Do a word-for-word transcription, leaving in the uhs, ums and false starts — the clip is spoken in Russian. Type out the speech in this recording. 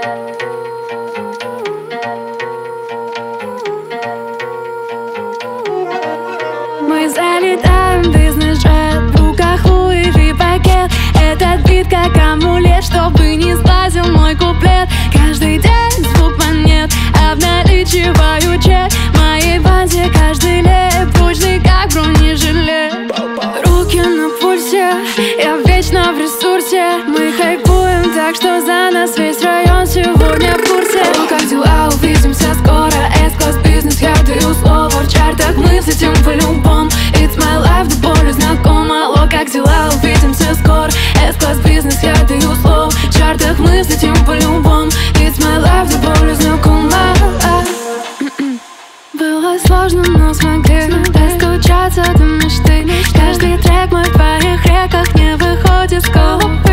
Мы залетаем в бизнес-джет, в руках Луи Ви пакет. Этот бит как амулет, чтобы не сглазил мой куплет. Каждый день звук монет, обналичиваю чек. В моей базе каждый леп прочный, как бронежилет. Руки на пульсе, я вечно в ресурсе. Мы хайпуем так, что за нас весь район сегодня в курсе. Ну как дела, увидимся скоро. С-класс, бизнес, я даю слово. В чартах мы взлетим по-любому. It's my life, до боли знакома. Алло, как дела, увидимся скоро. С-класс, бизнес, я даю слово. В чартах мы взлетим по-любому. It's my life, до боли знакома. Было сложно, но смогли достучаться до мечты. Каждый трек мой в твоих реках не выходит с головы.